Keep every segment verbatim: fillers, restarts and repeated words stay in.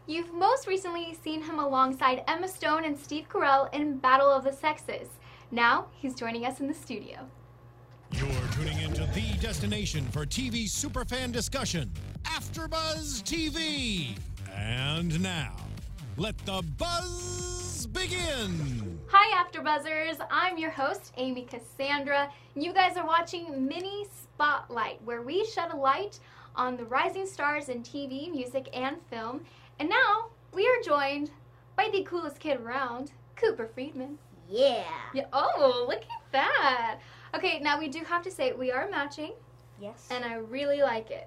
You've most recently seen him alongside Emma Stone and Steve Carell in Battle of the Sexes. Now, he's joining us in the studio. You're tuning into the destination for T V superfan discussion, AfterBuzz T V. And now, let the buzz begin. Hi, AfterBuzzers. I'm your host, Amy Cassandra. You guys are watching Mini Spotlight, where we shed a light on the rising stars in T V, music, and film. And now, we are joined by the coolest kid around, Cooper Friedman. Yeah. Yeah. Oh, look at that. Okay, now we do have to say we are matching. Yes. And I really like it.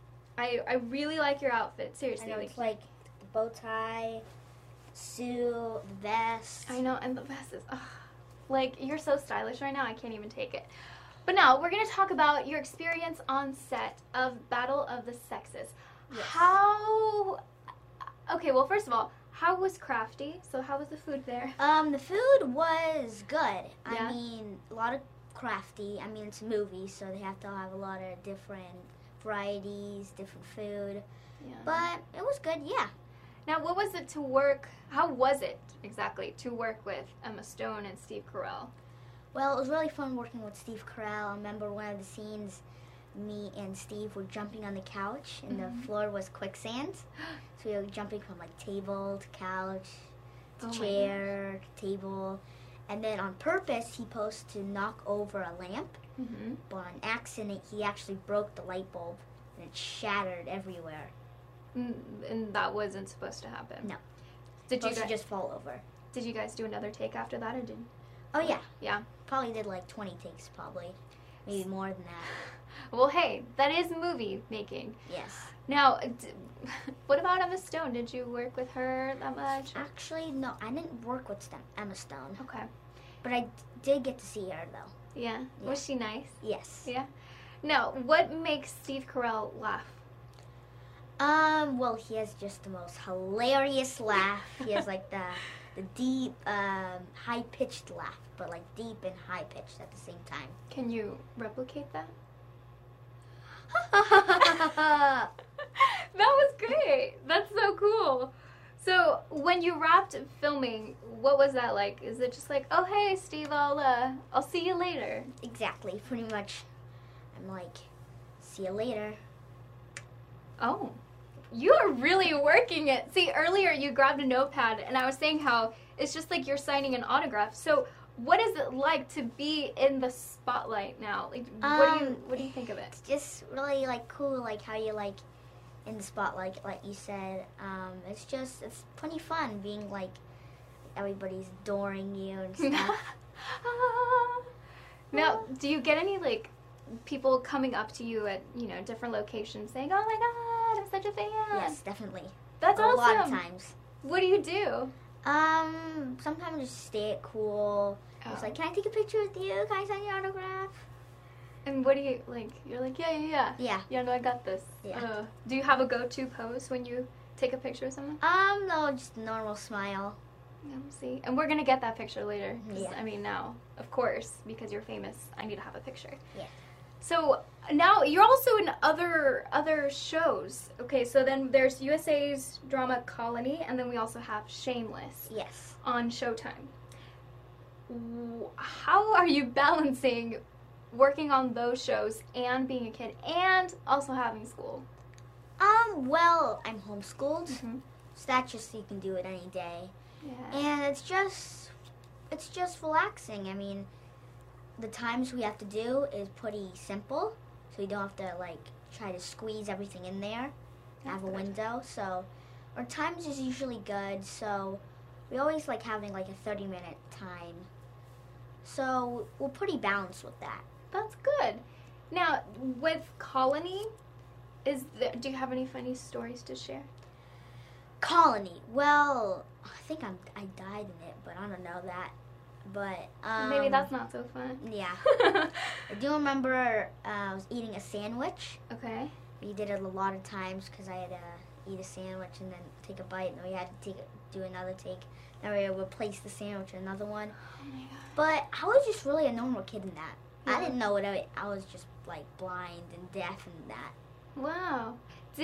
I I really like your outfit. Seriously. I know, it's like the bow tie, suit, the vest. I know, and the vest is, ugh, like, you're so stylish right now, I can't even take it. But now, we're going to talk about your experience on set of Battle of the Sexes. Yes. How, okay, well, first of all, how was Crafty? So how was the food there? Um, the food was good. Yeah? I mean, a lot of crafty. I mean, it's a movie, so they have to have a lot of different varieties, different food. Yeah. But it was good, yeah. Now, what was it to work, how was it exactly to work with Emma Stone and Steve Carell? Well, it was really fun working with Steve Carell. I remember one of the scenes, me and Steve were jumping on the couch, and Mhm. the floor was quicksand. So we were jumping from, like, table to couch to Oh my chair to table. And then on purpose, he posed to knock over a lamp. Mm-hmm. But on accident, he actually broke the light bulb, and it shattered everywhere. And that wasn't supposed to happen? No. Did you, Supposed to guys, just fall over. did you guys do another take after that, or did Oh, yeah. Yeah. Probably did, like, twenty takes, probably. Maybe more than that. Well, hey, that is movie making. Yes. Now, d- what about Emma Stone? Did you work with her that much? Actually, no, I didn't work with Stem- Emma Stone. Okay. But I d- did get to see her, though. Yeah. Yeah. Was she nice? Yes. Yeah. Now, what makes Steve Carell laugh? Um, well, he has just the most hilarious laugh. He has, like, the the deep, um, high-pitched laugh, but, like, deep and high-pitched at the same time. Can you replicate that? That That was great. That's so cool. So, when you wrapped filming, what was that like? Is it just like, oh, hey, Steve, I'll, uh, I'll see you later? Exactly, pretty much. I'm like, see you later. Oh, you are really working it. See, earlier you grabbed a notepad, and I was saying how it's just like you're signing an autograph. So, what is it like to be in the spotlight now? Like, what do you Um, what do you think of it? It's just really, like, cool, like, how you, like, in the spotlight, like you said. Um, it's just, it's pretty fun being, like, everybody's adoring you and stuff. Now, do you get any like people coming up to you at you know different locations saying, "Oh my God, I'm such a fan"? Yes, definitely. That's a awesome. lot of times. What do you do? Um, sometimes just stay it cool. It's Oh. like, can I take a picture with you? Can I sign your autograph? And what do you like? You're like, yeah, yeah, yeah. Yeah. Yeah, no, I got this. Yeah. Uh, do you have a go-to pose when you take a picture of someone? Um, no, just a normal smile. Let me see. And we're gonna get that picture later. 'Cause, Yeah. I mean, now, of course, because you're famous, I need to have a picture. Yeah. So now you're also in other other shows. Okay, so then there's U S A's drama Colony, and then we also have Shameless Yes. on Showtime. W- How are you balancing working on those shows and being a kid and also having school? Um, well, I'm homeschooled, Mhm. so that's just, you can do it any day. Yeah. And it's just, it's just relaxing. I mean, the times we have to do is pretty simple, so we don't have to, like, try to squeeze everything in there. That's have a good. window, so our times is usually good, so we always like having like a thirty minute time. So we're pretty balanced with that. That's good. Now, with Colony, is there, do you have any funny stories to share? Colony, well, I think I'm, I died in it, but I don't know that. But, um... Maybe that's not so fun. Yeah. I do remember uh, I was eating a sandwich. Okay. We did it a lot of times because I had to eat a sandwich and then take a bite, and we had to take a, do another take. Then we would replace the sandwich with another one. Oh my God. But I was just really a normal kid in that. Yeah. I didn't know what I, I was just like blind and deaf and that. Wow. Did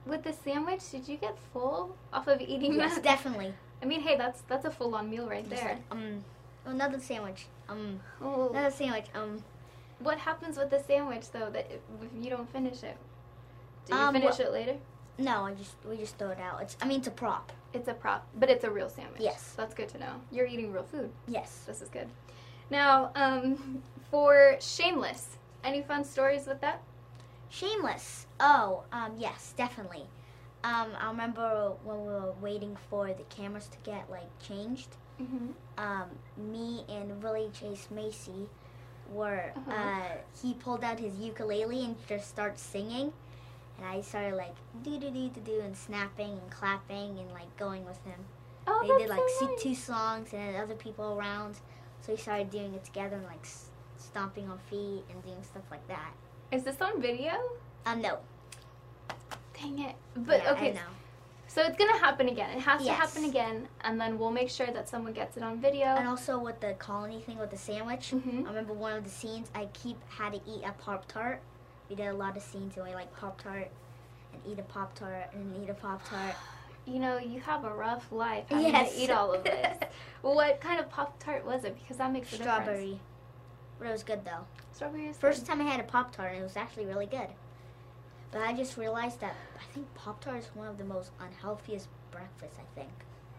with the sandwich, did you get full off of eating Yes, that? definitely. I mean, hey, that's that's a full-on meal right there. Um, another sandwich. Um, Oh. another sandwich. Um, What happens with the sandwich though that if if you don't finish it? Do you Um, finish well- it later? no, I just we just throw it out. It's I mean it's a prop. It's a prop, but it's a real sandwich. Yes. That's good to know. You're eating real food. Yes. This is good. Now, um, for Shameless, any fun stories with that? Shameless. Oh, um, yes, definitely. Um, I remember when we were waiting for the cameras to get like changed. Mm-hmm. Um, me and Willie Chase Macy were. Uh-huh. Uh, he pulled out his ukulele and just started singing, and I started like do do do do do and snapping and clapping and like going with him. Oh, They that's did like so si- nice. two songs and then other people around, so we started doing it together and like s- stomping on feet and doing stuff like that. Is this on video? Um, no. Dang it. But Yeah, okay, I know. so it's gonna happen again. It has to Yes. happen again, and then we'll make sure that someone gets it on video. And also with the colony thing with the sandwich, Mhm. I remember one of the scenes I keep had to eat a Pop Tart. We did a lot of scenes where we like Pop Tart and eat a Pop Tart and eat a Pop Tart. You know, you have a rough life having Yes. to eat all of this. What kind of Pop Tart was it? Because that makes a difference. Strawberry. But it was good though. Strawberry is First good. time I had a Pop Tart and it was actually really good. But I just realized that I think Pop Tart is one of the most unhealthiest breakfasts, I think.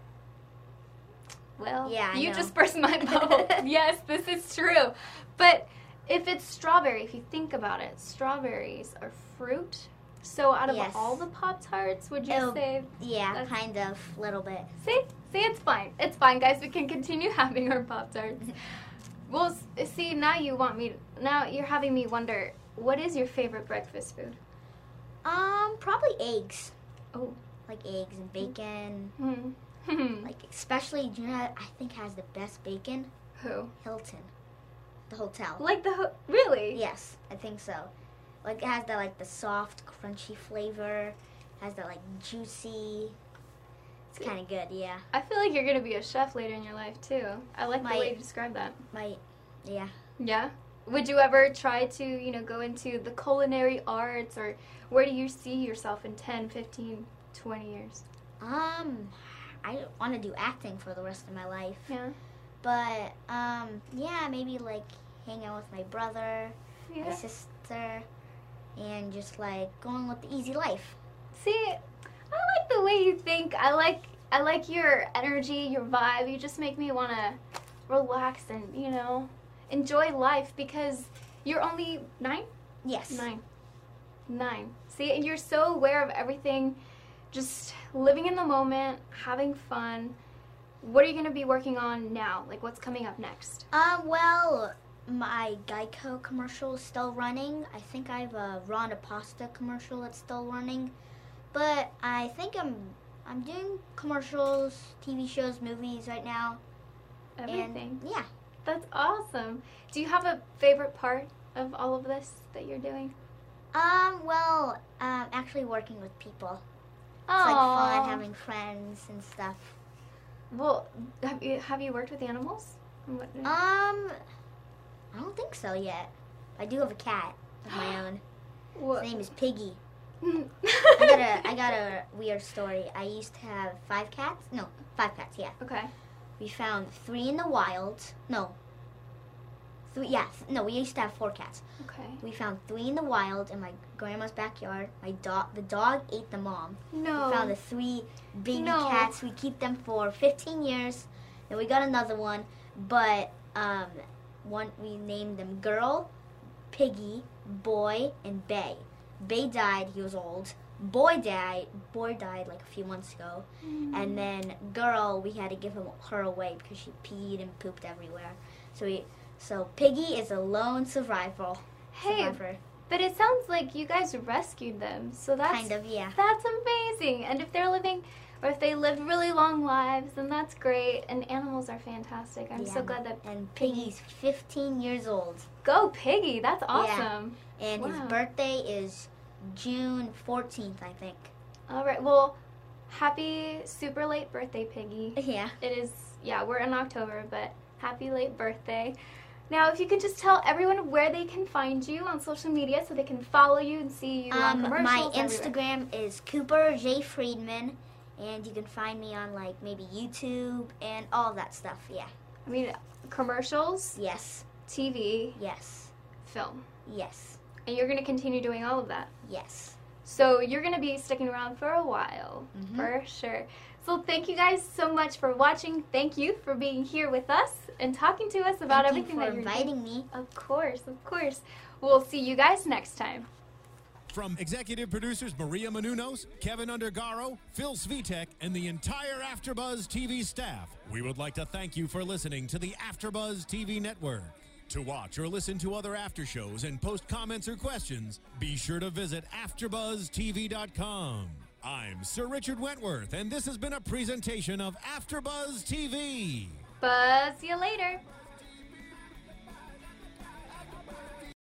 Well, Yeah, I you know. just burst my bubble. Yes, this is true. But if it's strawberry, if you think about it, strawberries are fruit. So out of Yes. all the Pop Tarts, would you It'll- say? Yeah, That's- kind of, little bit. See, see, it's fine. It's fine, guys. We can continue having our Pop Tarts. Well, s- see, now you want me. Now you're having me wonder. What is your favorite breakfast food? Um, probably eggs. Oh. Like eggs and bacon. Hmm. Like especially, do you know what I think has the best bacon? Who? Hilton. The hotel. Like the ho- really? Yes, I think so. Like it has that like the soft, crunchy flavor. Has that like juicy. It's See- kind of good, yeah. I feel like you're gonna be a chef later in your life too. I like My- the way you describe that. My, yeah. Yeah. Would you ever try to, you know, go into the culinary arts, or where do you see yourself in ten, fifteen, twenty years? Um, I want to do acting for the rest of my life. Yeah. But um, yeah, maybe like hang out with my brother, my Yeah. sister, and just like going with the easy life. See, I like the way you think. I like I like your energy, your vibe. You just make me want to relax and, you know, enjoy life because you're only nine? Yes. Nine. Nine. See, and you're so aware of everything, just living in the moment, having fun. What are you going to be working on now? Like, what's coming up next? Um, well, my Geico commercial is still running. I think I have a Ronda Pasta commercial that's still running. But I think I'm I'm doing commercials, T V shows, movies right now. Everything. And yeah. That's awesome. Do you have a favorite part of all of this that you're doing? Um, well, um, actually working with people. It's like Aw. fun having friends and stuff. Well, have you have you worked with animals? What- Um, I don't think so yet. I do have a cat of my own. what? His name is Piggy. I got a I got a weird story. I used to have five cats. No, five cats. Yeah. Okay. We found three in the wild. No. Three. Yeah. th- No, we used to have four cats. Okay. We found three in the wild in my grandma's backyard. My dog. The dog ate the mom. No. We found the three baby No. cats. We keep them for fifteen years. Then we got another one, but um, one we named them Girl, Piggy, Boy, and Bay. Bay died. He was old. Boy died. Boy died like a few months ago. And then Girl, we had to give him, her away because she peed and pooped everywhere. So we, so Piggy is a lone survivor. Hey, survivor. but it sounds like you guys rescued them. So that's Kind of, yeah. That's amazing. And if they're living, or if they lived really long lives, then that's great. And animals are fantastic. I'm so Yeah. glad that. And Piggy's fifteen years old. Go Piggy! That's awesome. And his Wow. birthday is June fourteenth, I think. All right. Well, happy super late birthday, Piggy. Yeah. It is. Yeah, we're in October, but happy late birthday. Now, if you could just tell everyone where they can find you on social media so they can follow you and see you on Um, commercials. my everywhere. Instagram is Cooper J Friedman, and you can find me on like maybe YouTube and all of that stuff. Yeah. I mean, commercials, Yes. T V, Yes. film. Yes. And you're going to continue doing all of that. Yes. So you're going to be sticking around for a while, Mhm. for sure. So thank you guys so much for watching. Thank you for being here with us and talking to us about Thank you everything for that you're inviting doing. me. Of course, of course. We'll see you guys next time. From executive producers Maria Menounos, Kevin Undergaro, Phil Svitek, and the entire AfterBuzz T V staff, we would like to thank you for listening to the AfterBuzz T V network. To watch or listen to other after shows and post comments or questions, be sure to visit after buzz T V dot com. I'm Sir Richard Wentworth, and this has been a presentation of AfterBuzz T V. Buzz you later.